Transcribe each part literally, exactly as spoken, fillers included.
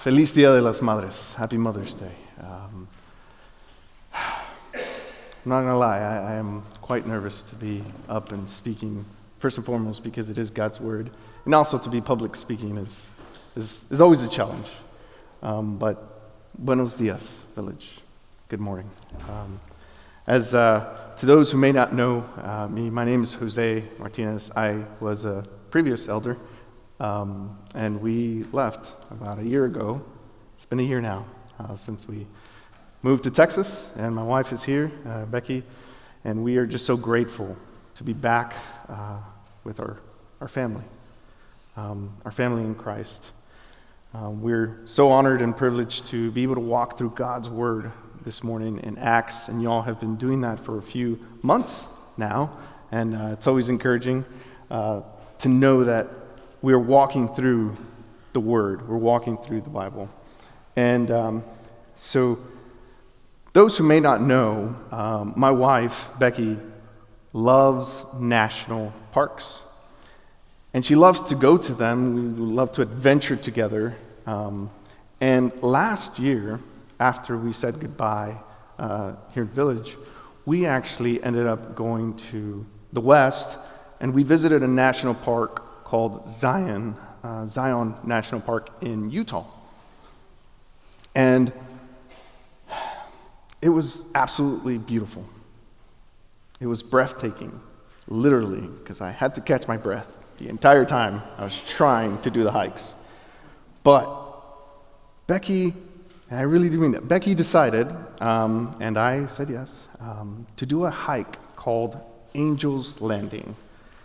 Feliz Dia de las Madres. Happy Mother's Day. Um, I'm not going to lie, I, I am quite nervous to be up and speaking, first and foremost because it is God's Word, and also to be public speaking is is, is always a challenge. Um, but buenos dias, village. Good morning. Um, as uh, to those who may not know uh, me, my name is Jose Martinez. I was a previous elder. Um, and we left about a year ago. It's been a year now uh, since we moved to Texas, and my wife is here, uh, Becky, and we are just so grateful to be back uh, with our, our family, um, our family in Christ. Um, we're so honored and privileged to be able to walk through God's Word this morning in Acts, and y'all have been doing that for a few months now, and uh, it's always encouraging uh, to know that we're walking through the Word. We're walking through the Bible. And um, so those who may not know, um, my wife, Becky, loves national parks. And she loves to go to them. We love to adventure together. Um, and last year, after we said goodbye uh, here in Village, we actually ended up going to the West, and we visited a national park called Zion, uh, Zion National Park in Utah. And it was absolutely beautiful. It was breathtaking, literally, because I had to catch my breath the entire time I was trying to do the hikes. But Becky, and I really do mean that, Becky decided, um, and I said yes, um, to do a hike called Angel's Landing.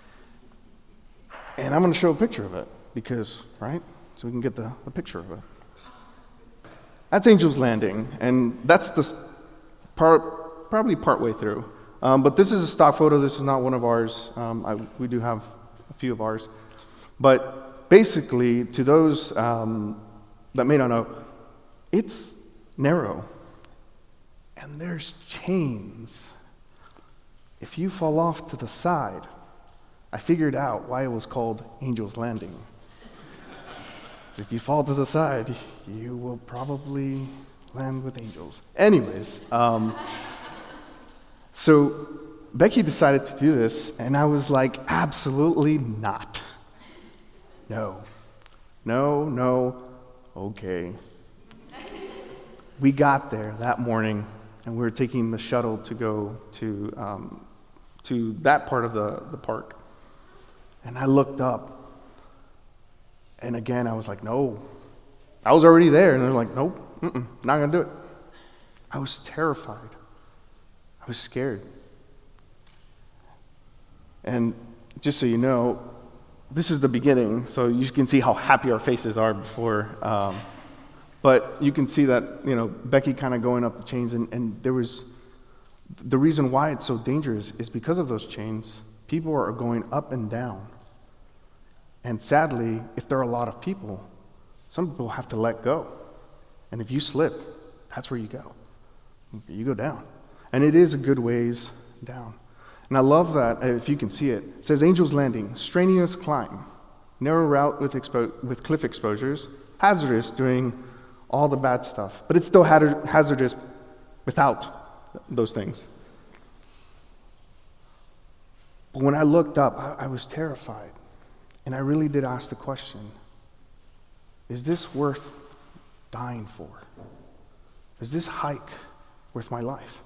And I'm going to show a picture of it, because, right, so we can get the, the picture of it. That's Angel's Landing, and that's the part, probably partway through. Um, but this is a stock photo. This is not one of ours. Um, I, we do have a few of ours. But basically, to those um, that may not know, it's narrow, and there's chains. If you fall off to the side, I figured out why it was called Angel's Landing. So if you fall to the side, you will probably land with angels. Anyways, um, so Becky decided to do this, and I was like, absolutely not. No, no, no, okay. We got there that morning, and we were taking the shuttle to go to um, to that part of the, the park. And I looked up, and again, I was like, no. I was already there, and they're like, nope, mm-mm, not going to do it. I was terrified. I was scared. And just so you know, this is the beginning, so you can see how happy our faces are before. Um, but you can see that, you know, Becky kind of going up the chains, and, and there was, the reason why it's so dangerous is because of those chains. People are going up and down. And sadly, if there are a lot of people, some people have to let go. And if you slip, that's where you go. You go down. And it is a good ways down. And I love that, if you can see it. It says, Angel's Landing, strenuous climb, narrow route with, expo- with cliff exposures, hazardous doing all the bad stuff. But it's still hazard- hazardous without those things. But when I looked up, I, I was terrified. And I really did ask the question, is this worth dying for? Is this hike worth my life?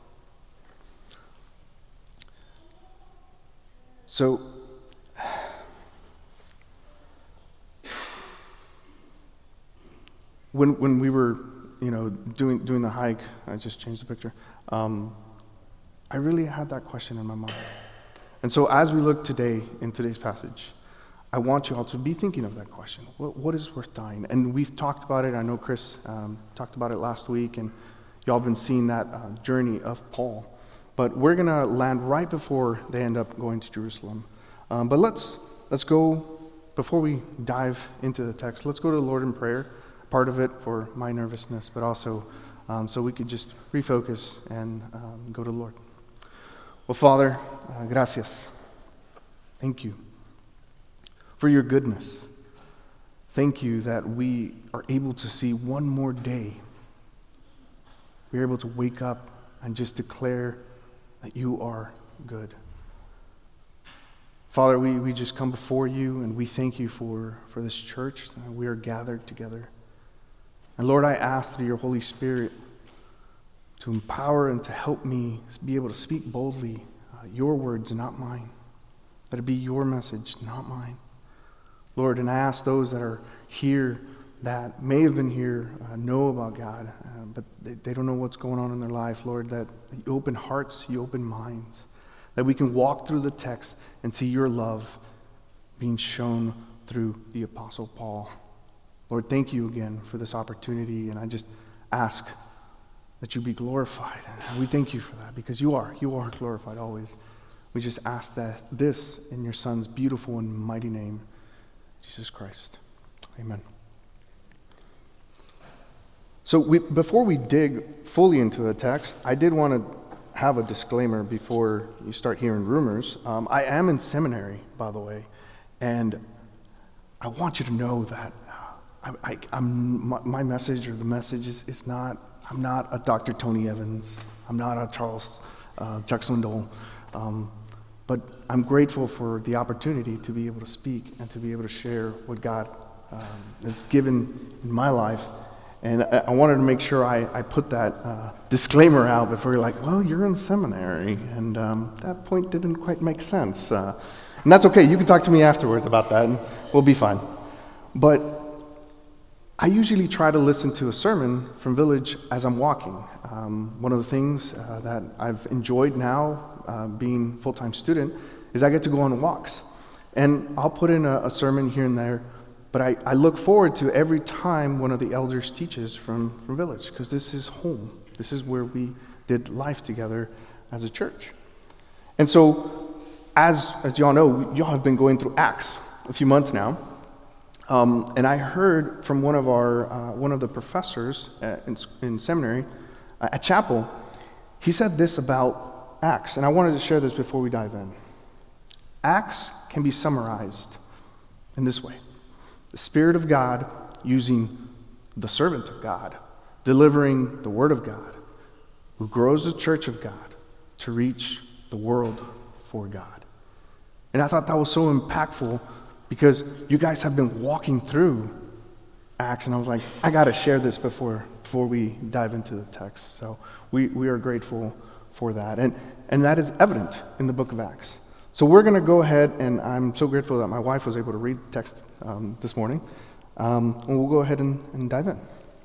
So, when when we were, you know, doing doing the hike, I just changed the picture. Um, I really had that question in my mind. And so, as we look today in today's passage, I want you all to be thinking of that question. What, what is worth dying? And we've talked about it. I know Chris um, talked about it last week, and y'all have been seeing that uh, journey of Paul. But we're going to land right before they end up going to Jerusalem. Um, but let's let's go, before we dive into the text, let's go to the Lord in prayer. Part of it for my nervousness, but also um, so we could just refocus and um, go to the Lord. Well, Father, uh, gracias. Thank you for your goodness. thank you that we are able to see one more day. We're able to wake up and just declare that you are good. Father, we, we just come before you and we thank you for, for this church. We are gathered together. And Lord, I ask through your Holy Spirit to empower and to help me be able to speak boldly uh, your words, not mine. That it be your message, not mine. Lord, and I ask those that are here that may have been here, uh, know about God, uh, but they, they don't know what's going on in their life, Lord, that you open hearts, you open minds, that we can walk through the text and see your love being shown through the Apostle Paul. Lord, thank you again for this opportunity, and I just ask that you be glorified. And we thank you for that, because you are. You are glorified always. We just ask that this in your Son's beautiful and mighty name, Jesus Christ. Amen. So we, before we dig fully into the text, I did want to have a disclaimer before you start hearing rumors. Um, I am in seminary, by the way, and I want you to know that I, I, I'm, my, my message or the message is, is not, I'm not a Doctor Tony Evans. I'm not a Charles uh, Chuck Swindoll. Um, but I'm grateful for the opportunity to be able to speak and to be able to share what God um, has given in my life. And I, I wanted to make sure I, I put that uh, disclaimer out before you're like, well, you're in seminary. And um, that point didn't quite make sense. Uh, and that's okay. You can talk to me afterwards about that, and we'll be fine. But I usually try to listen to a sermon from Village as I'm walking. Um, one of the things uh, that I've enjoyed now, uh, being a full-time student, is I get to go on walks. And I'll put in a, a sermon here and there, but I, I look forward to every time one of the elders teaches from, from Village, because this is home. This is where we did life together as a church. And so, as, as y'all know, y'all have been going through Acts a few months now. Um, and I heard from one of our uh, one of the professors at, in, in seminary uh, at chapel. He said this about Acts, and I wanted to share this before we dive in. Acts can be summarized in this way: the Spirit of God using the servant of God, delivering the Word of God, who grows the church of God to reach the world for God. And I thought that was so impactful, because you guys have been walking through Acts, and I was like, I got to share this before before we dive into the text. So we, we are grateful for that. And, and that is evident in the book of Acts. So we're going to go ahead, and I'm so grateful that my wife was able to read the text um, this morning. Um, and we'll go ahead and, and dive in.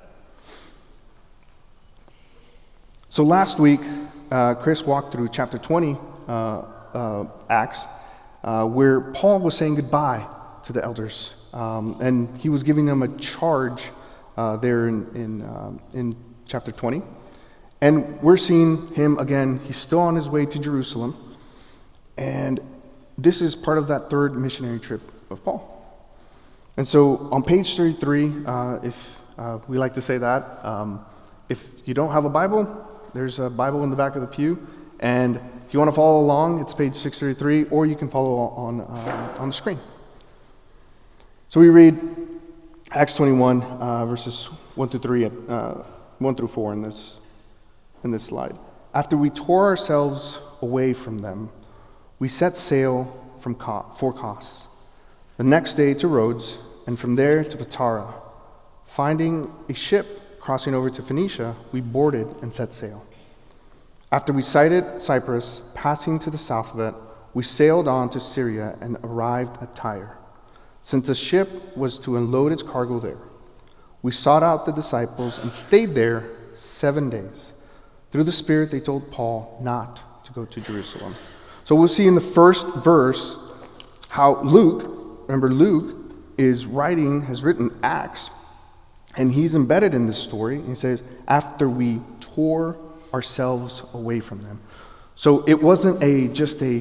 So last week, uh, Chris walked through chapter twenty, uh, uh, Acts, uh, where Paul was saying goodbye to the elders, um, and he was giving them a charge uh, there in in, um, in chapter twenty. And we're seeing him again. He's still on his way to Jerusalem, and this is part of that third missionary trip of Paul. And so on page thirty-three, uh, if uh, we like to say that, um, if you don't have a Bible, there's a Bible in the back of the pew, and if you want to follow along, it's page six thirty-three, or you can follow on uh, on the screen. So we read Acts twenty-one, uh, verses one through three, uh, one through four in this in this slide. After we tore ourselves away from them, we set sail from Co- for Kos. The next day to Rhodes, and from there to Patara. Finding a ship crossing over to Phoenicia, we boarded and set sail. After we sighted Cyprus, passing to the south of it, we sailed on to Syria and arrived at Tyre. Since the ship was to unload its cargo there, we sought out the disciples and stayed there seven days. Through the Spirit, they told Paul not to go to Jerusalem. So we'll see in the first verse how Luke, remember Luke, is writing, has written Acts, and he's embedded in this story. He says, after we tore ourselves away from them. So it wasn't a just a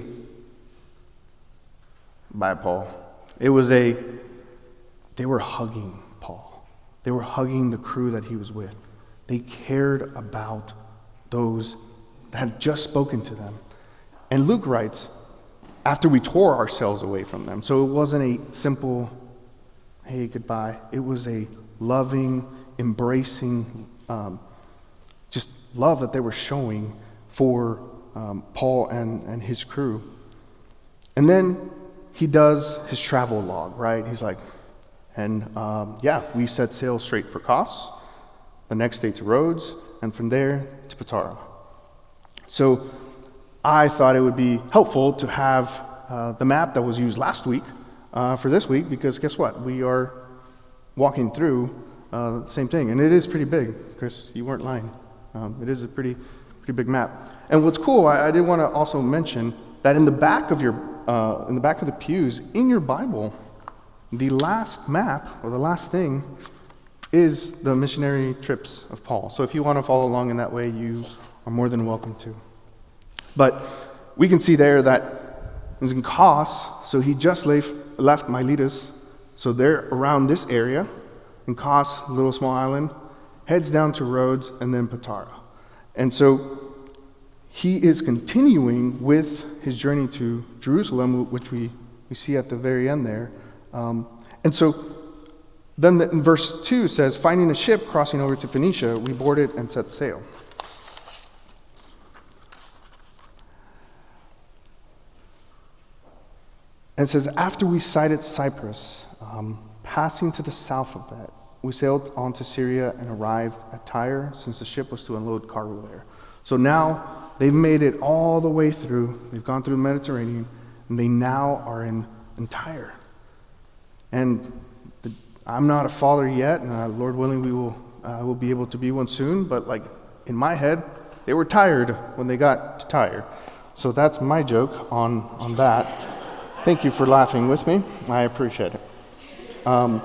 bye, Paul. It was a, they were hugging Paul. They were hugging the crew that he was with. They cared about those that had just spoken to them. And Luke writes, after we tore ourselves away from them. So it wasn't a simple, hey, goodbye. It was a loving, embracing, um, just love that they were showing for um, Paul and, and his crew. And then he does his travel log, right? He's like, and um, yeah, we set sail straight for Kos, the next day to Rhodes, and from there to Patara. So I thought it would be helpful to have uh, the map that was used last week uh, for this week, because guess what? We are walking through uh, the same thing, and it is pretty big. Chris, you weren't lying. Um, it is a pretty, pretty big map. And what's cool, I, I did want to also mention that in the back of your, uh, in the back of the pews in your Bible, the last map or the last thing is the missionary trips of Paul. So if you want to follow along in that way, you are more than welcome to. But we can see there that it was in Kos, so he just left, left Miletus, so they're around this area. In Kos, a little small island, heads down to Rhodes and then Patara. And so he is continuing with his journey to Jerusalem, which we, we see at the very end there. Um, and so then the, in verse two says, finding a ship crossing over to Phoenicia, we boarded and set sail. And it says, after we sighted Cyprus, um, passing to the south of that, we sailed on to Syria and arrived at Tyre, since the ship was to unload cargo there. So now they've made it all the way through. They've gone through the Mediterranean, and they now are in, in Tyre. And the, I'm not a father yet, and uh, Lord willing, we will uh, will be able to be one soon. But like in my head, they were tired when they got to Tyre. So that's my joke on on that. Thank you for laughing with me. I appreciate it. Um,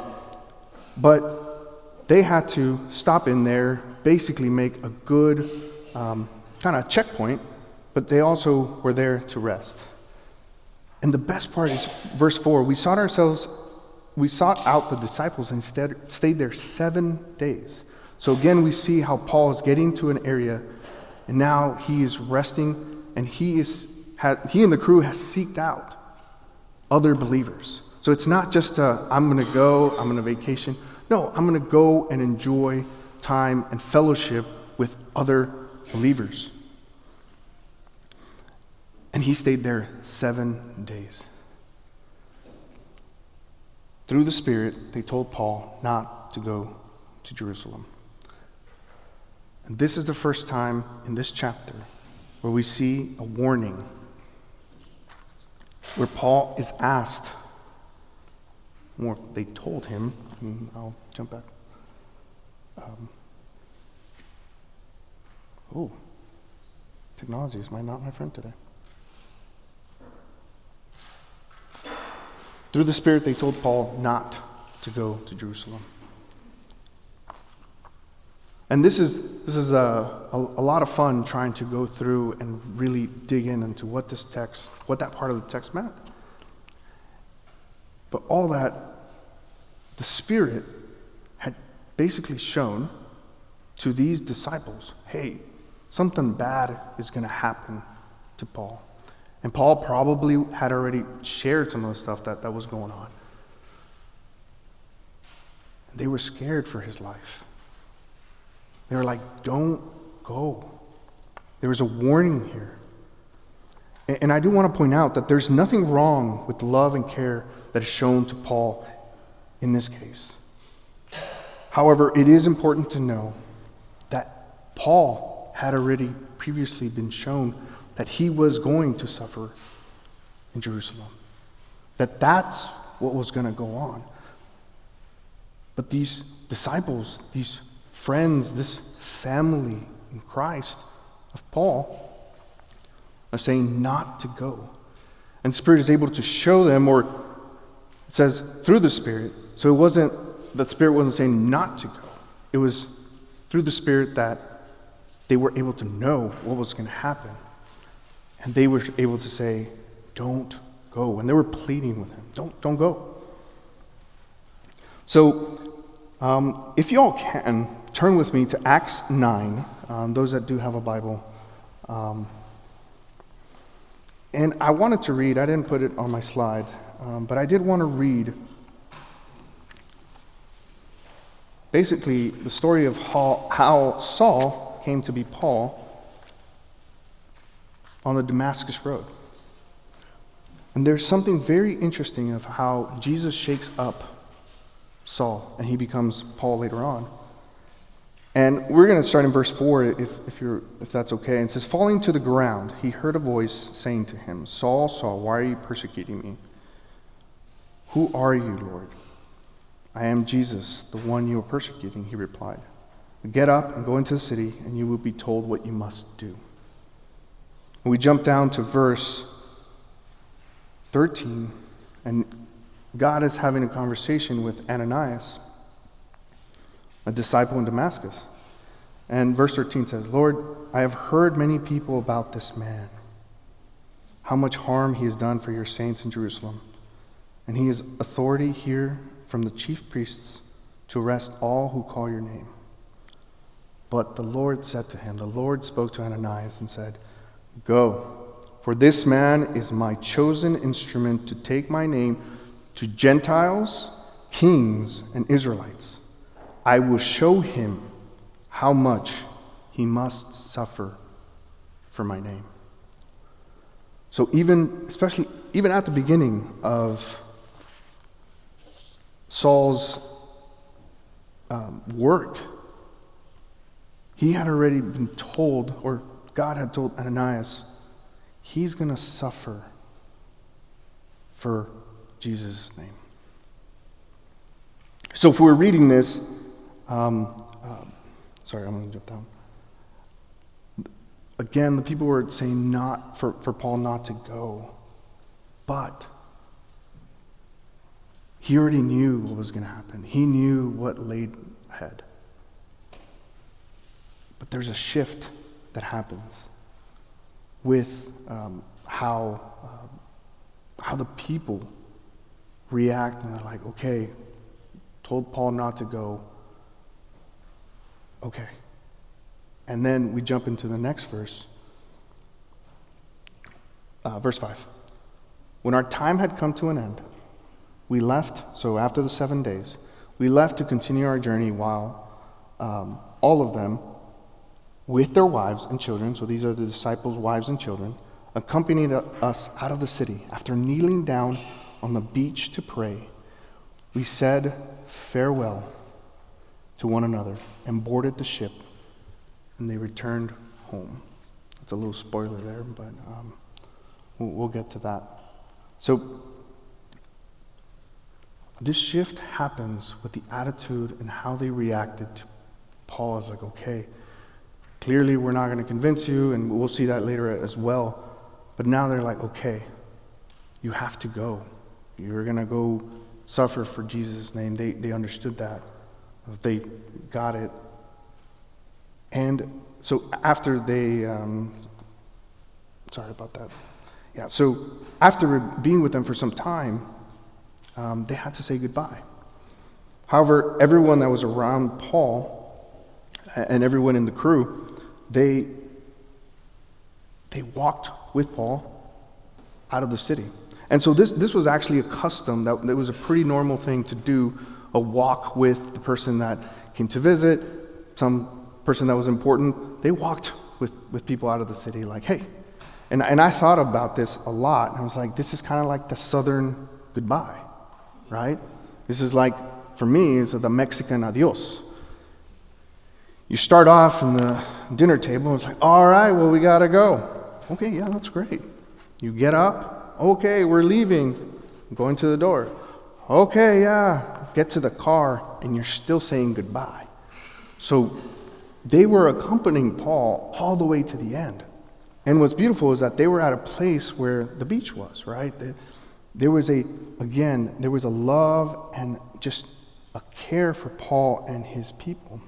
but they had to stop in there, basically make a good um, kind of checkpoint, but they also were there to rest. And the best part is verse four, we sought ourselves, we sought out the disciples and instead stayed there seven days. So again, we see how Paul is getting to an area, and now he is resting, and he is he and the crew has seeked out other believers. So it's not just a, I'm going to go, I'm going to vacation. No, I'm going to go and enjoy time and fellowship with other believers. And he stayed there seven days. Through the Spirit, they told Paul not to go to Jerusalem. And this is the first time in this chapter where we see a warning, where Paul is asked, or they told him, and I'll jump back. Um, oh, technology is my, not my friend today. Through the Spirit, they told Paul not to go to Jerusalem. And this is this is a, a, a lot of fun trying to go through and really dig in into what this text, what that part of the text meant. But all that, the Spirit had basically shown to these disciples, hey, something bad is going to happen to Paul. And Paul probably had already shared some of the stuff that, that was going on. They were scared for his life. They were like, don't go. There was a warning here. And, and I do want to point out that there's nothing wrong with the love and care that is shown to Paul in this case. However, it is important to know that Paul had already previously been shown that he was going to suffer in Jerusalem. That that's what was going to go on. But these disciples, these friends, this family in Christ of Paul are saying not to go. And the Spirit is able to show them, or it says through the Spirit. So it wasn't, that Spirit wasn't saying not to go. It was through the Spirit that they were able to know what was going to happen. And they were able to say, don't go. And they were pleading with him, don't, don't go. So um, if you all can, turn with me to Acts nine, um, those that do have a Bible. Um, and I wanted to read, I didn't put it on my slide, um, but I did want to read basically the story of how, how Saul came to be Paul on the Damascus Road. And there's something very interesting of how Jesus shakes up Saul and he becomes Paul later on. And we're going to start in verse four, if, if, you're, if that's okay. And it says, falling to the ground, he heard a voice saying to him, Saul, Saul, why are you persecuting me? Who are you, Lord? I am Jesus, the one you are persecuting, he replied. Get up and go into the city, and you will be told what you must do. And we jump down to verse thirteen, and God is having a conversation with Ananias, a disciple in Damascus. And verse thirteen says, Lord, I have heard many people about this man, how much harm he has done for your saints in Jerusalem. And he has authority here from the chief priests to arrest all who call your name. But the Lord said to him, the Lord spoke to Ananias and said, Go, for this man is my chosen instrument to take my name to Gentiles, kings, and Israelites. I will show him how much he must suffer for my name. So even, especially, even at the beginning of Saul's um, work, he had already been told, or God had told Ananias, he's going to suffer for Jesus' name. So if we're reading this, um, uh, sorry, I'm going to jump down. Again, the people were saying not for, for Paul not to go, but he already knew what was going to happen. He knew what laid ahead. But there's a shift that happens with um, how uh, how the people react, and they're like, okay, told Paul not to go. Okay. And then we jump into the next verse. Uh, verse five. When our time had come to an end, we left, so after the seven days, we left to continue our journey while um, all of them, with their wives and children, so these are the disciples' wives and children, accompanied us out of the city. After kneeling down on the beach to pray, we said farewell to one another and boarded the ship, and they returned home. That's a little spoiler there, but um, we'll, we'll get to that. So this shift happens with the attitude and how they reacted to Paul. Is like, okay, clearly we're not going to convince you, and we'll see that later as well. But now they're like, okay, you have to go. You're going to go suffer for Jesus' name. They they understood that. They got it. And so after they, um, sorry about that. Yeah, so after being with them for some time, um, they had to say goodbye. However, everyone that was around Paul and everyone in the crew, they they walked with Paul out of the city. And so this this was actually a custom that, that was a pretty normal thing to do, a walk with the person that came to visit, some person that was important. They walked with, with people out of the city like, hey. And, and I thought about this a lot, and I was like, this is kind of like the Southern goodbye, right? This is like, for me, is the Mexican adios. You start off in the dinner table, and it's like, all right, well, we got to go. Okay, yeah, that's great. You get up, okay, we're leaving, I'm going to the door. Okay, yeah, get to the car, and you're still saying goodbye. So they were accompanying Paul all the way to the end. And what's beautiful is that they were at a place where the beach was, right? There was a, again, there was a love and just a care for Paul and his people.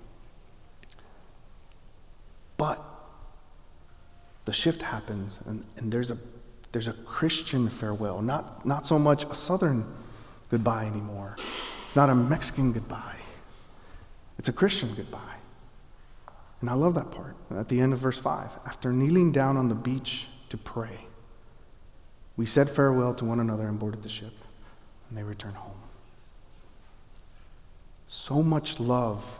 But the shift happens, and, and there's a there's a Christian farewell, not not so much a Southern goodbye anymore. It's not a Mexican goodbye. It's a Christian goodbye. And I love that part. At the end of verse five, after kneeling down on the beach to pray, we said farewell to one another and boarded the ship, and they returned home. so much love,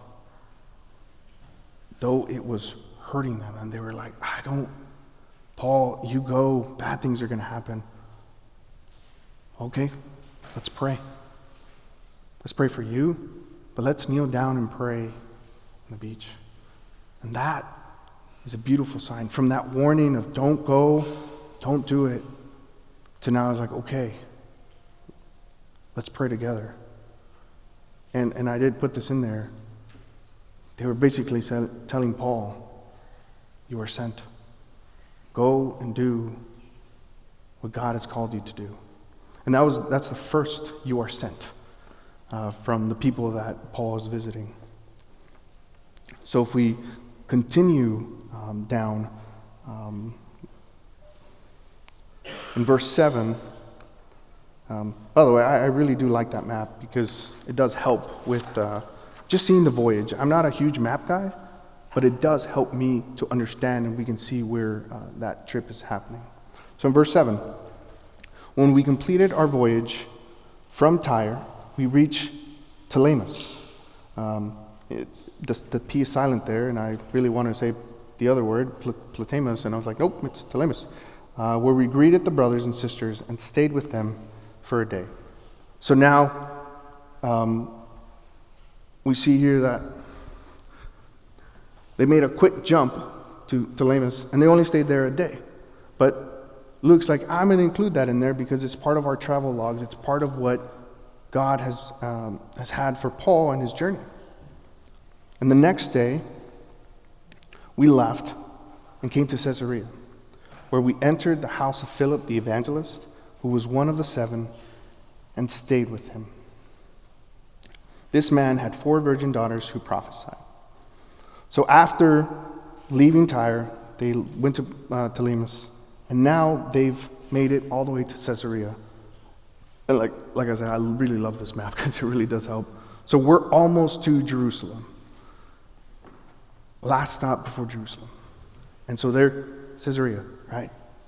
though it was hurting them. And they were like, I don't, Paul, you go, bad things are going to happen. Okay, let's pray. Let's pray for you, but let's kneel down and pray on the beach. And that is a beautiful sign. From that warning of don't go, don't do it, to now I was like, okay, let's pray together. And and I did put this in there. They were basically said, telling Paul, you are sent. Go and do what God has called you to do. And that was that's the first you are sent uh, from the people that Paul is visiting. So if we continue um, down um, in verse seven, um, by the way, I, I really do like that map because it does help with uh, just seeing the voyage. I'm not a huge map guy, but it does help me to understand, and we can see where uh, that trip is happening. So in verse seven, when we completed our voyage from Tyre, we reached Ptolemais. Um, it, the, the P is silent there, and I really wanted to say the other word, Pl- Ptolemais, and I was like, nope, it's Ptolemais, uh, where we greeted the brothers and sisters and stayed with them for a day. So now um, we see here that they made a quick jump to Ptolemais, and they only stayed there a day. But Luke's like, I'm going to include that in there because it's part of our travel logs. It's part of what God has um, has had for Paul and his journey. And the next day, we left and came to Caesarea, where we entered the house of Philip the evangelist, who was one of the seven, and stayed with him. This man had four virgin daughters who prophesied. So after leaving Tyre, they went to uh, Ptolemais, and now they've made it all the way to Caesarea. And like, like I said, I really love this map because it really does help. So we're almost to Jerusalem. Last stop before Jerusalem. And so they're Caesarea, right?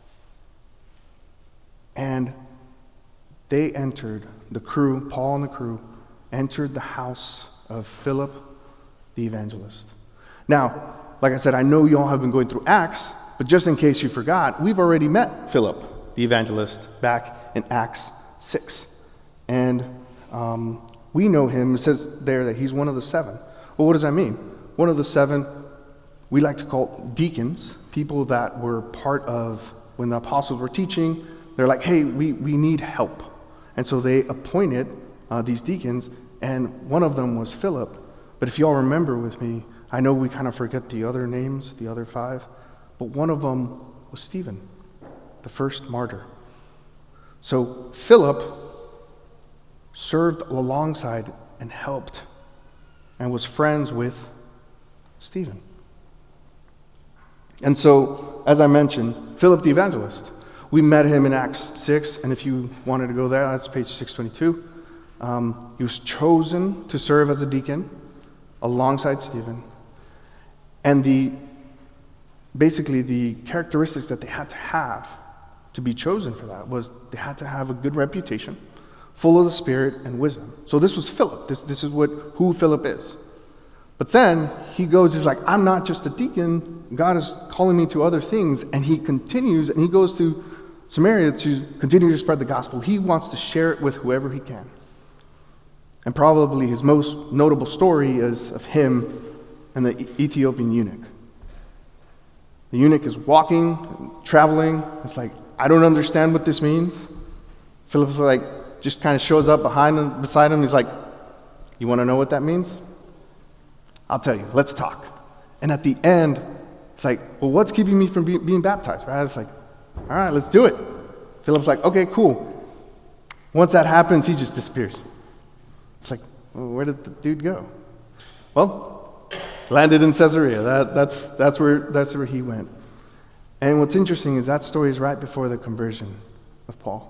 And they entered, the crew, Paul and the crew, entered the house of Philip the evangelist. Now, like I said, I know you all have been going through Acts, but just in case you forgot, we've already met Philip the evangelist back in Acts six. And um, we know him. It says there that he's one of the seven. Well, what does that mean? One of the seven, we like to call deacons, people that were part of when the apostles were teaching. They're like, hey, we, we need help. And so they appointed uh, these deacons, and one of them was Philip. But if you all remember with me, I know we kind of forget the other names, the other five, but one of them was Stephen, the first martyr. So Philip served alongside and helped and was friends with Stephen. And so, as I mentioned, Philip the evangelist, we met him in Acts six, and if you wanted to go there, that's page six twenty-two. Um, he was chosen to serve as a deacon alongside Stephen. And the basically the characteristics that they had to have to be chosen for that was they had to have a good reputation, full of the Spirit and wisdom. So this was Philip. This this is what who Philip is. But then he goes, he's like, I'm not just a deacon. God is calling me to other things. And he continues, and he goes to Samaria to continue to spread the gospel. He wants to share it with whoever he can. And probably his most notable story is of him and the Ethiopian eunuch. The eunuch is walking, traveling. It's like, I don't understand what this means. Philip's like, just kind of shows up behind him, beside him. He's like, you want to know what that means? I'll tell you. Let's talk. And at the end, it's like, well, what's keeping me from be- being baptized? Right? It's like, all right, let's do it. Philip's like, okay, cool. Once that happens, he just disappears. It's like, well, where did the dude go? Well, landed in Caesarea. That, that's that's where that's where he went. And what's interesting is that story is right before the conversion of Paul.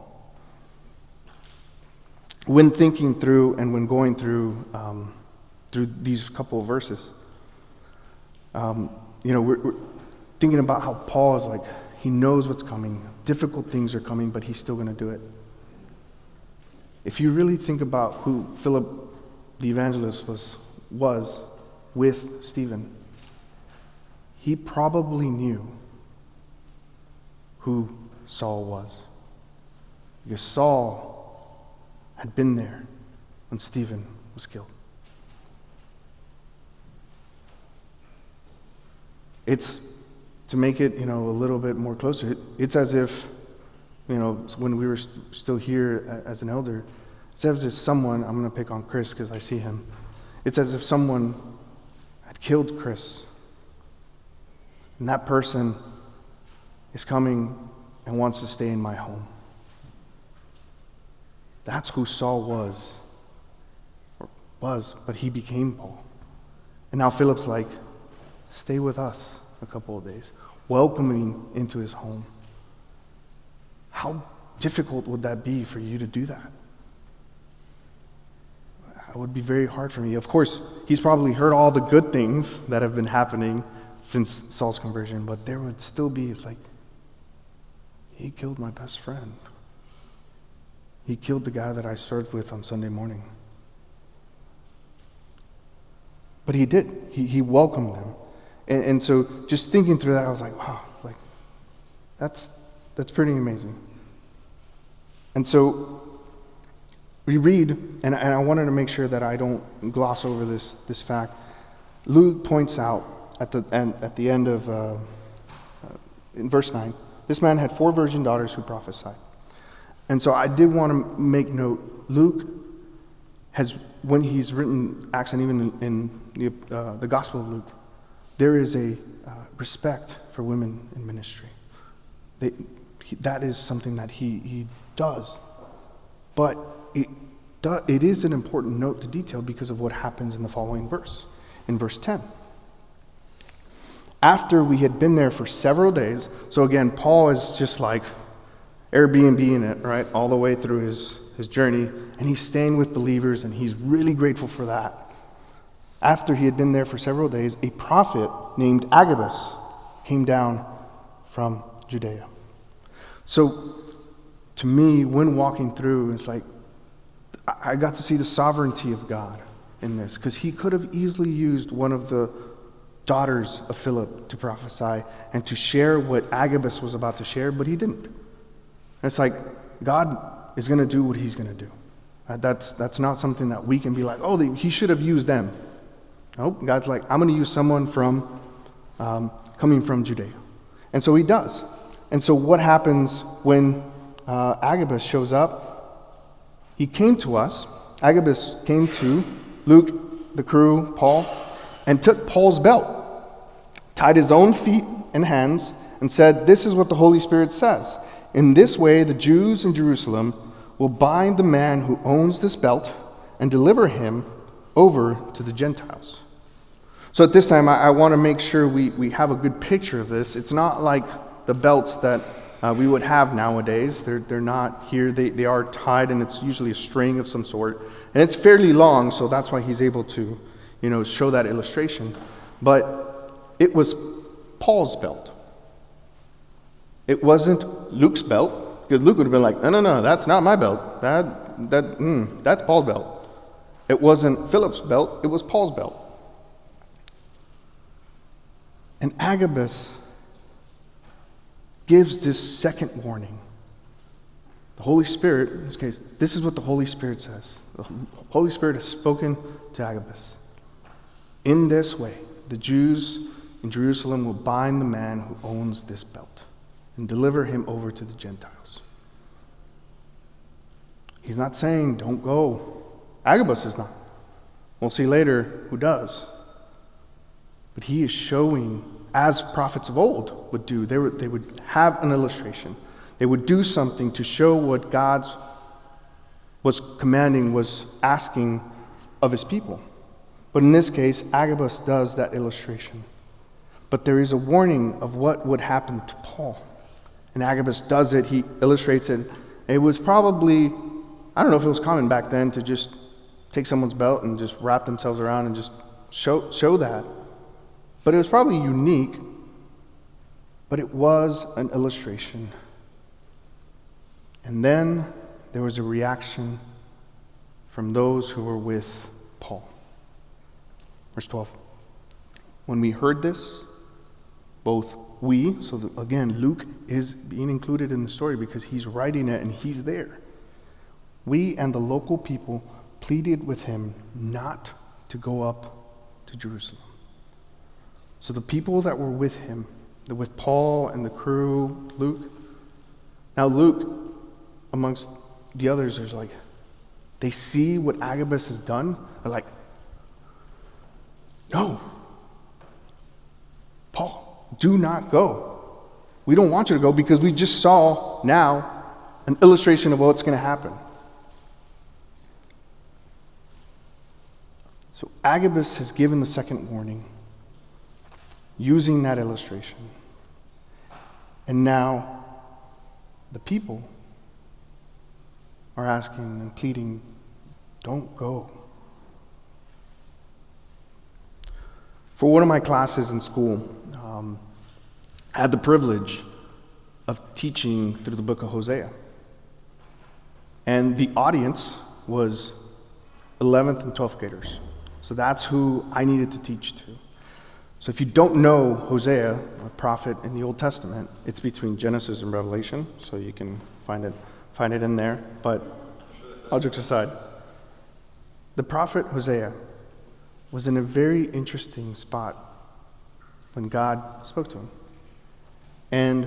When thinking through and when going through um, through these couple of verses, um, you know, we're, we're thinking about how Paul is like, he knows what's coming. Difficult things are coming, but he's still going to do it. If you really think about who Philip the evangelist was, was with Stephen, he probably knew who Saul was. Because Saul had been there when Stephen was killed. It's, to make it, you know, a little bit more closer, it, it's as if, you know, when we were st- still here as an elder, it's as if someone, I'm going to pick on Chris because I see him, it's as if someone had killed Chris. And that person is coming and wants to stay in my home. That's who Saul was. Or was, but he became Paul. And now Philip's like, stay with us a couple of days, welcoming into his home. How difficult would that be for you to do that? It would be very hard for me. Of course, he's probably heard all the good things that have been happening since Saul's conversion, but there would still be, it's like, he killed my best friend. He killed the guy that I served with on Sunday morning. But he did. He, he welcomed them. And, and so just thinking through that, I was like, wow, like, that's that's pretty amazing. And so we read, and, and I wanted to make sure that I don't gloss over this, this fact. Luke points out at the end, at the end of, uh, uh, in verse nine, this man had four virgin daughters who prophesied. And so I did want to make note, Luke has, when he's written Acts and even in, in the, uh, the Gospel of Luke, there is a uh, respect for women in ministry. They, he, that is something that he, he does. But it, do, it is an important note to detail because of what happens in the following verse, in verse ten. After we had been there for several days, so again, Paul is just like Airbnb-ing it, right, all the way through his, his journey, and he's staying with believers, and he's really grateful for that. After he had been there for several days, a prophet named Agabus came down from Judea. So, to me, when walking through, it's like, I got to see the sovereignty of God in this, because he could have easily used one of the daughters of Philip to prophesy and to share what Agabus was about to share, but he didn't. And it's like, God is going to do what he's going to do. Uh, that's that's not something that we can be like, oh, he should have used them. Nope, God's like, I'm going to use someone from, um, coming from Judea. And so he does. And so what happens when uh, Agabus shows up? He came to us. Agabus came to Luke, the crew, Paul, and took Paul's belt, tied his own feet and hands, and said, this is what the Holy Spirit says. In this way, the Jews in Jerusalem will bind the man who owns this belt and deliver him over to the Gentiles. So at this time, I, I want to make sure we, we have a good picture of this. It's not like the belts that uh, we would have nowadays. They're, they're not here. They, they are tied, and it's usually a string of some sort. And it's fairly long, so that's why he's able to, you know, show that illustration. But it was Paul's belt. It wasn't Luke's belt, because Luke would have been like, no, no, no, that's not my belt. That, that, mm, that's Paul's belt. It wasn't Philip's belt, it was Paul's belt. And Agabus gives this second warning. The Holy Spirit, in this case, this is what the Holy Spirit says. The Holy Spirit has spoken to Agabus. In this way, the Jews in Jerusalem will bind the man who owns this belt and deliver him over to the Gentiles. He's not saying, don't go. Agabus is not. We'll see later who does. But he is showing, as prophets of old would do, they would, they would have an illustration. They would do something to show what God was commanding, was asking of his people. But in this case, Agabus does that illustration. But there is a warning of what would happen to Paul. And Agabus does it, he illustrates it. It was probably, I don't know if it was common back then to just take someone's belt and just wrap themselves around and just show show that. But it was probably unique, but it was an illustration. And then there was a reaction from those who were with Paul. Verse twelve. When we heard this, both we, so that, again, Luke is being included in the story because he's writing it and he's there. We and the local people pleaded with him not to go up to Jerusalem. So the people that were with him, with Paul and the crew, Luke, now Luke, amongst the others, there's like, they see what Agabus has done, they're like, no, Paul, do not go. We don't want you to go because we just saw now an illustration of what's going to happen. So Agabus has given the second warning using that illustration. And now the people are asking and pleading, don't go. For one of my classes in school, um, I had the privilege of teaching through the book of Hosea. And the audience was eleventh and twelfth graders. So that's who I needed to teach to. So if you don't know Hosea, a prophet in the Old Testament, it's between Genesis and Revelation, so you can find it find it in there. But all jokes aside, the prophet Hosea was in a very interesting spot when God spoke to him. And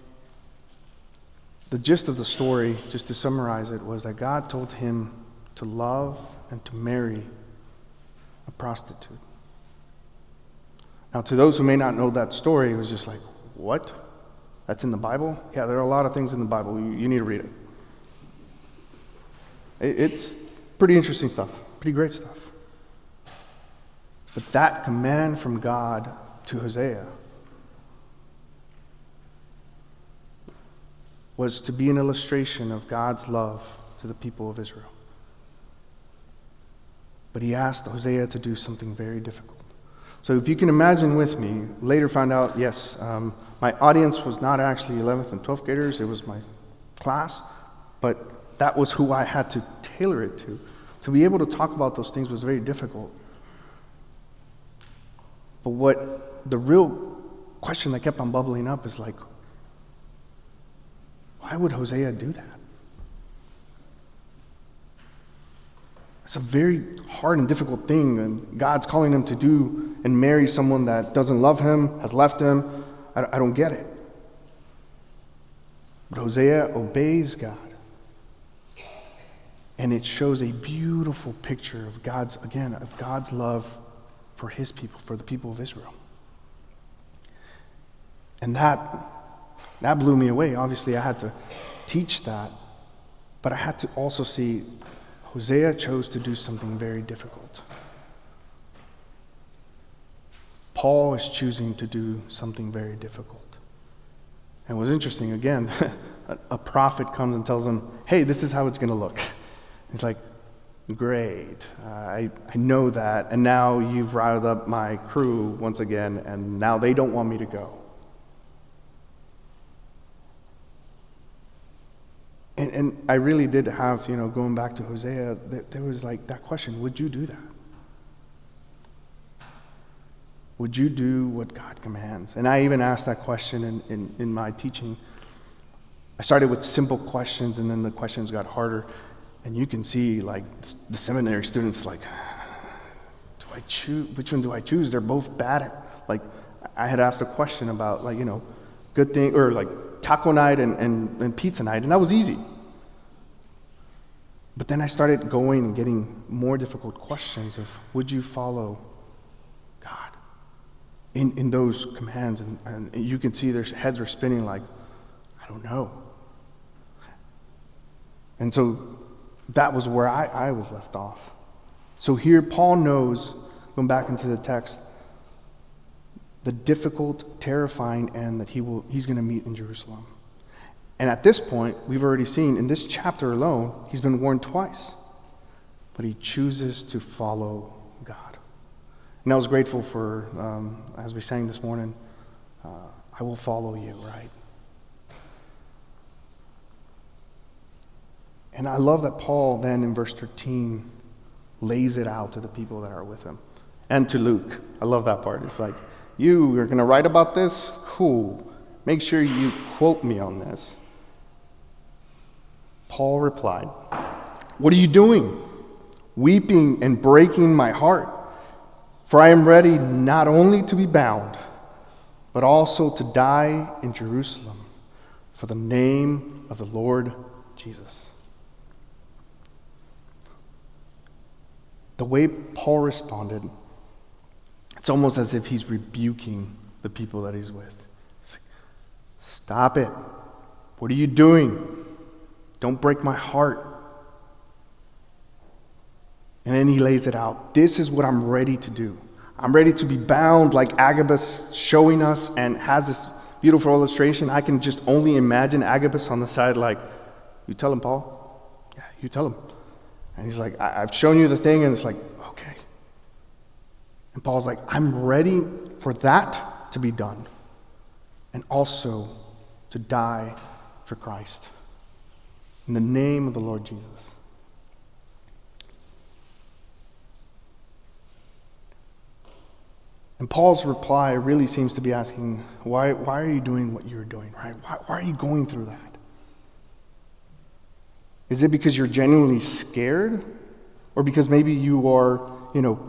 the gist of the story, just to summarize it, was that God told him to love and to marry a prostitute. Now, to those who may not know that story, it was just like, what? That's in the Bible? Yeah, there are a lot of things in the Bible. You, you need to read it. it. It's pretty interesting stuff, pretty great stuff. But that command from God to Hosea was to be an illustration of God's love to the people of Israel. But he asked Hosea to do something very difficult. So if you can imagine with me, later found out, yes, um, my audience was not actually eleventh and twelfth graders, it was my class, but that was who I had to tailor it to. To be able to talk about those things was very difficult. But what the real question that kept on bubbling up is like, why would Hosea do that? It's a very hard and difficult thing, and God's calling him to do and marry someone that doesn't love him, has left him. I, I don't get it. But Hosea obeys God. And it shows a beautiful picture of God's, again, of God's love for his people, for the people of Israel. And that, that blew me away. Obviously, I had to teach that, but I had to also see Hosea chose to do something very difficult. Paul is choosing to do something very difficult. And what's interesting, again, a prophet comes and tells him, hey, this is how it's going to look. He's like, great, uh, I, I know that, and now you've riled up my crew once again, and now they don't want me to go. And, and I really did have, you know, going back to Hosea, there, there was like that question, would you do that? Would you do what God commands? And I even asked that question in, in, in my teaching. I started with simple questions, and then the questions got harder. And you can see, like, the seminary students, like, do I choose? Which one do I choose? They're both bad at, like, I had asked a question about, like, you know, good thing, or like taco night and, and, and pizza night, and that was easy. But then I started going and getting more difficult questions of, would you follow God in, in those commands? And, and you can see their heads are spinning like, I don't know. And so that was where I, I was left off. So here Paul knows, going back into the text, the difficult, terrifying end that he will he's going to meet in Jerusalem. And at this point, we've already seen, in this chapter alone, he's been warned twice. But he chooses to follow God. And I was grateful for, um, as we sang this morning, uh, I will follow you, right? And I love that Paul then in verse thirteen lays it out to the people that are with him. And to Luke. I love that part. It's like, you are going to write about this? Cool. Make sure you quote me on this. Paul replied, "What are you doing? Weeping and breaking my heart. For I am ready not only to be bound, but also to die in Jerusalem for the name of the Lord Jesus." The way Paul responded, it's almost as if he's rebuking the people that he's with. It's like, stop it. What are you doing? Don't break my heart. And then he lays it out. This is what I'm ready to do. I'm ready to be bound like Agabus showing us and has this beautiful illustration. I can just only imagine Agabus on the side like, you tell him, Paul? Yeah, you tell him. And he's like, I- I've shown you the thing, and it's like, okay. And Paul's like, I'm ready for that to be done, and also to die for Christ. In the name of the Lord Jesus. And Paul's reply really seems to be asking, why, why are you doing what you're doing, right? Why, why are you going through that? Is it because you're genuinely scared? Or because maybe you are, you know,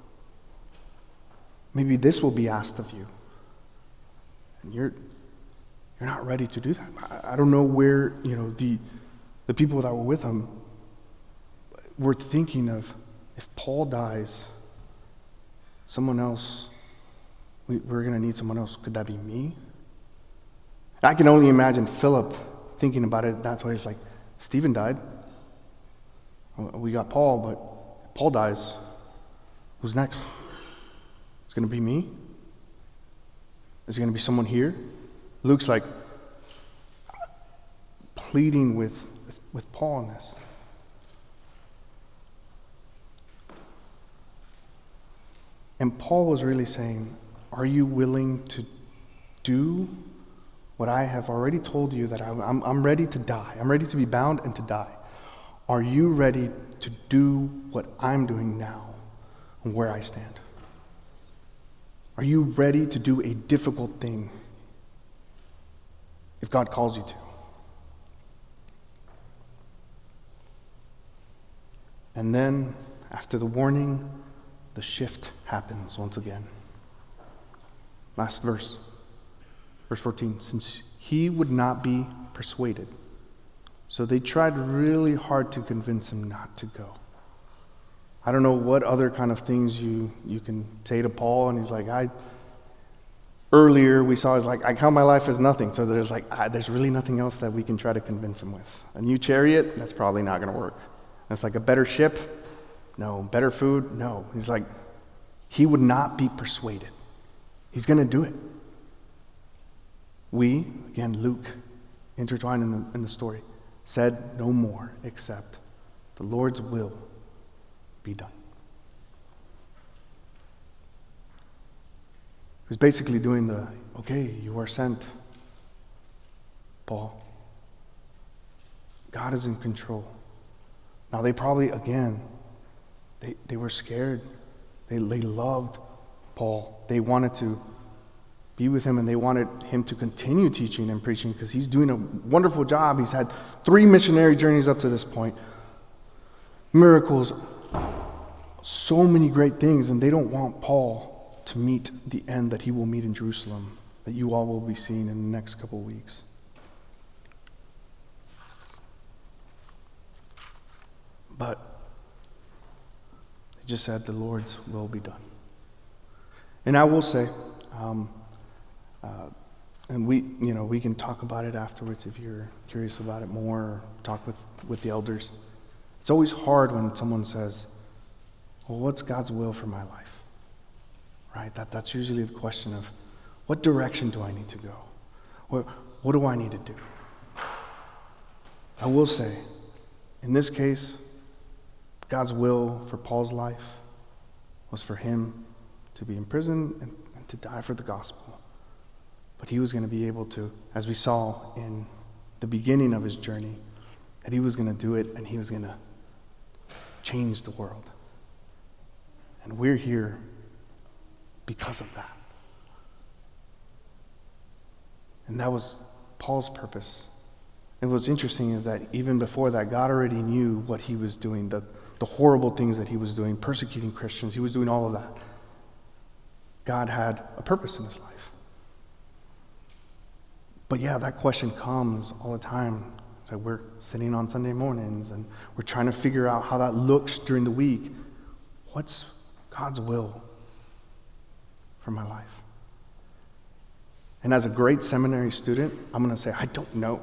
maybe this will be asked of you. And you're you're not ready to do that. I, I don't know where, you know, the the people that were with him were thinking of, if Paul dies, someone else, we, we're going to need someone else. Could that be me? I can only imagine Philip thinking about it that way. It's like, Stephen died. We got Paul, but if Paul dies, who's next? It's going to be me? Is it going to be someone here? Luke's like pleading with, with, with Paul in this. And Paul was really saying, are you willing to do what I have already told you, that I, I'm, I'm ready to die. I'm ready to be bound and to die. Are you ready to do what I'm doing now and where I stand? Are you ready to do a difficult thing if God calls you to? And then, after the warning, the shift happens once again. Last verse. Verse fourteen, since he would not be persuaded. So they tried really hard to convince him not to go. I don't know what other kind of things you, you can say to Paul, and he's like, I, earlier we saw, he's like, I count my life as nothing. So there's like, I, there's really nothing else that we can try to convince him with. A new chariot? That's probably not going to work. It's like a better ship? No. Better food? No. He's like, he would not be persuaded. He's going to do it. We, again, Luke, intertwined in the, in the story, said no more except the Lord's will be done. He was basically doing the, okay, you are sent, Paul. God is in control. Now they probably, again, they, they were scared. They, they loved Paul. They wanted to be with him, and they wanted him to continue teaching and preaching because he's doing a wonderful job. He's had three missionary journeys up to this point. Miracles, so many great things, and they don't want Paul to meet the end that he will meet in Jerusalem, that you all will be seeing in the next couple of weeks. But they just said the Lord's will be done. And I will say, um, Uh, and we, you know, we can talk about it afterwards if you're curious about it more, or talk with, with the elders. It's always hard when someone says, well, what's God's will for my life? Right? That, that's usually the question of, what direction do I need to go? What, what do I need to do? I will say, in this case, God's will for Paul's life was for him to be in prison and, and to die for the gospel. But he was going to be able to, as we saw in the beginning of his journey, that he was going to do it and he was going to change the world. And we're here because of that. And that was Paul's purpose. And what's interesting is that even before that, God already knew what he was doing, the, the horrible things that he was doing, persecuting Christians. He was doing all of that. God had a purpose in his life. But yeah, that question comes all the time. So we're sitting on Sunday mornings and we're trying to figure out how that looks during the week. What's God's will for my life? And as a great seminary student, I'm going to say, I don't know.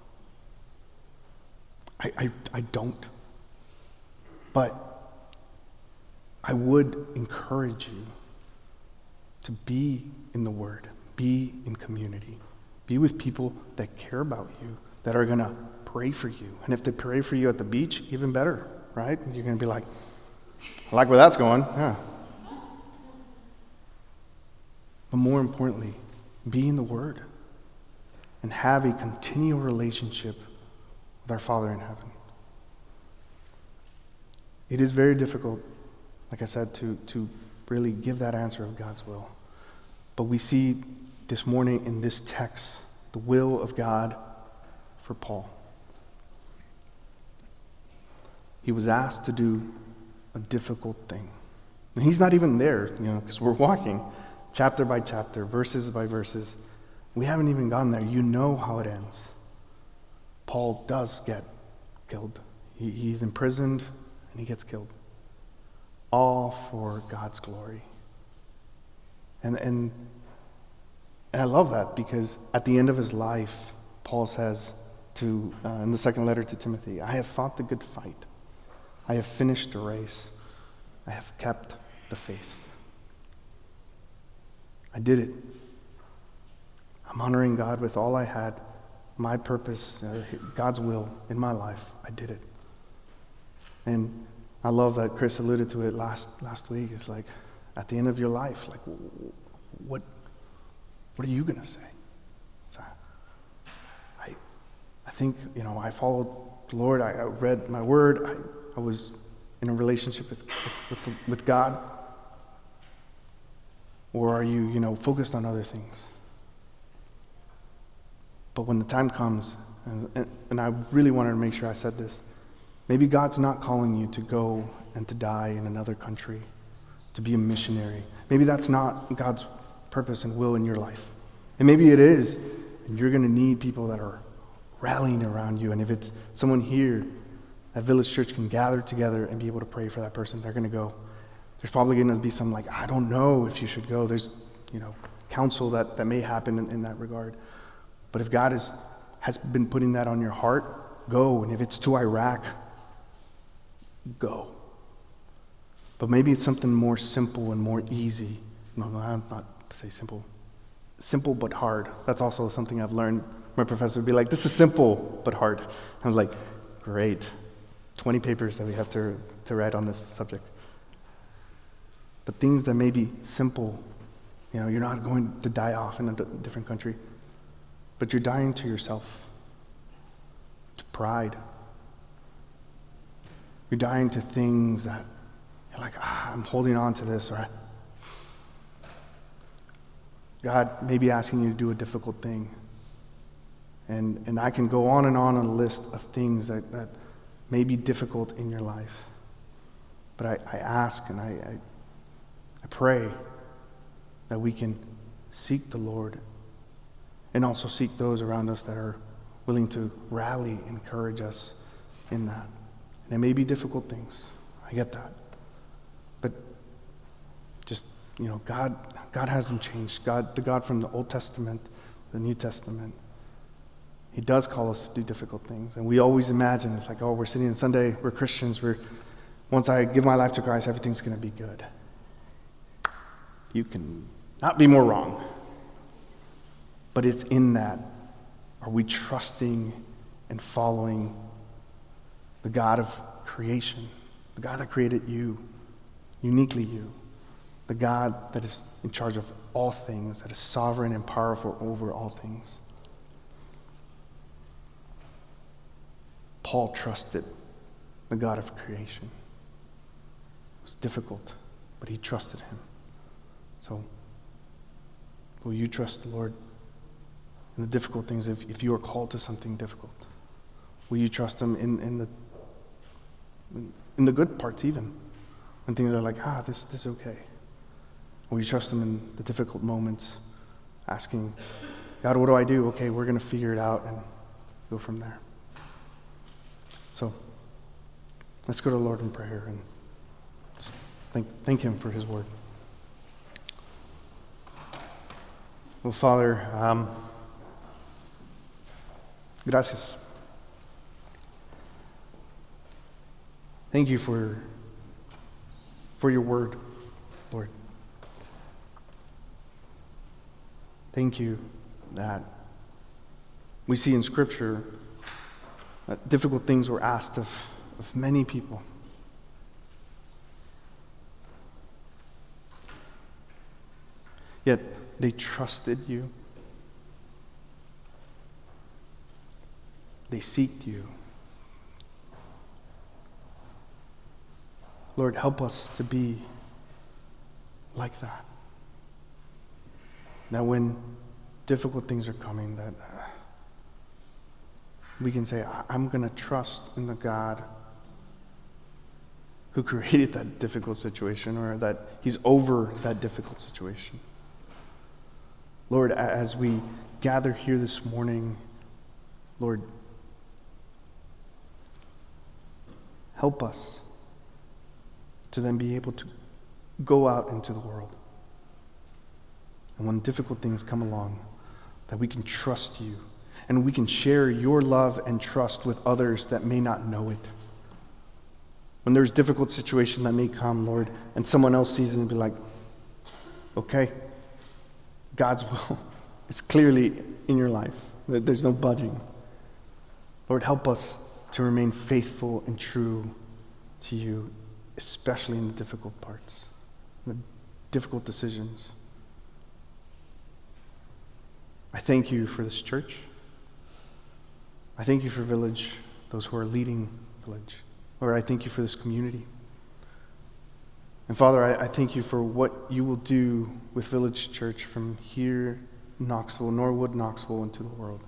I, I, I don't. But I would encourage you to be in the Word, be in community, be with people that care about you, that are going to pray for you. And if they pray for you at the beach, even better, right? You're going to be like, I like where that's going. Yeah. But more importantly, be in the Word and have a continual relationship with our Father in heaven. It is very difficult, like I said, to, to really give that answer of God's will. But we see this morning in this text the will of God for Paul. He was asked to do a difficult thing. And he's not even there, you know, because we're walking chapter by chapter, verses by verses. We haven't even gotten there. You know how it ends. Paul does get killed. He, he's imprisoned and he gets killed. All for God's glory. And, and, and I love that because at the end of his life, Paul says to uh, in the second letter to Timothy, I have fought the good fight. I have finished the race. I have kept the faith. I did it. I'm honoring God with all I had, my purpose, uh, God's will in my life. I did it. And I love that Chris alluded to it last last week. It's like, at the end of your life, like, what, what are you going to say? So I, I think, you know, I followed the Lord. I, I read my word. I, I was in a relationship with with, with, with God. Or are you, you know, focused on other things? But when the time comes, and, and, and I really wanted to make sure I said this, maybe God's not calling you to go and to die in another country, to be a missionary. Maybe that's not God's purpose and will in your life. And maybe it is, and you're going to need people that are rallying around you. And if it's someone here, that Village Church can gather together and be able to pray for that person, they're going to go. There's probably going to be some like, I don't know if you should go. There's, you know, counsel that, that may happen in, in that regard. But if God is, has been putting that on your heart, go. And if it's to Iraq, go. But maybe it's something more simple and more easy. No, no, I'm not to say simple. Simple but hard. That's also something I've learned. My professor would be like, this is simple but hard. I was like, great. twenty papers that we have to, to write on this subject. But things that may be simple, you know, you're not going to die off in a d- different country, but you're dying to yourself, to pride. You're dying to things that you're like, ah, I'm holding on to this, or God may be asking you to do a difficult thing. And and I can go on and on a list of things that, that may be difficult in your life. But I, I ask and I, I I pray that we can seek the Lord and also seek those around us that are willing to rally, encourage us in that. And it may be difficult things. I get that. But just, you know, God God hasn't changed. God, the God from the Old Testament, the New Testament, He does call us to do difficult things. And we always imagine it's like, oh, we're sitting on Sunday, we're Christians, we're once I give my life to Christ, everything's going to be good. You can not be more wrong. But it's in that. Are we trusting and following the God of creation, the God that created you, uniquely you, the God that is in charge of all things, that is sovereign and powerful over all things? Paul trusted the God of creation. It was difficult. but he trusted him. So, will you trust the Lord in the difficult things if, if you are called to something difficult? Will you trust him in, in the in the good parts even? When things are like, ah, this, this is okay. Will you trust him in the difficult moments, asking, God, what do I do? Okay, we're going to figure it out and go from there. So, let's go to the Lord in prayer and just thank, thank him for his word. Well, Father, um, gracias. Thank you for, for your word, Lord. Thank you that we see in Scripture that difficult things were asked of, of many people. Yet they trusted you. They seeked you. Lord, help us to be like that. That when difficult things are coming, that uh, we can say, I'm going to trust in the God who created that difficult situation, or that he's over that difficult situation. Lord, as we gather here this morning, Lord, help us to then be able to go out into the world. And when difficult things come along, that we can trust you and we can share your love and trust with others that may not know it. When there's difficult situation that may come, Lord, and someone else sees it and be like, okay, God's will is clearly in your life. There's no budging. Lord, help us to remain faithful and true to you, especially in the difficult parts, the difficult decisions. I thank you for this church. I thank you for Village, those who are leading Village. Lord, I thank you for this community. And Father, I, I thank you for what you will do with Village Church from here, Knoxville, Norwood, Knoxville, into the world.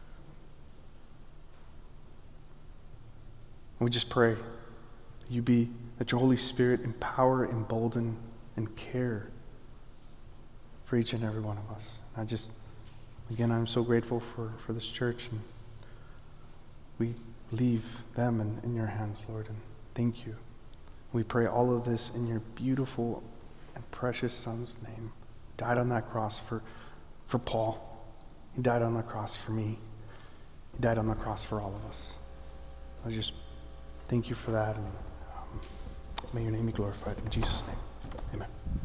And we just pray that you be, that your Holy Spirit empower, embolden, and care for each and every one of us. And I just, again, I'm so grateful for, for this church, and we leave them in, in your hands, Lord, and thank you. We pray all of this in your beautiful and precious Son's name. He died on that cross for, for Paul. He died on the cross for me. He died on the cross for all of us. I just thank you for that, and um, may your name be glorified. In Jesus' name, amen.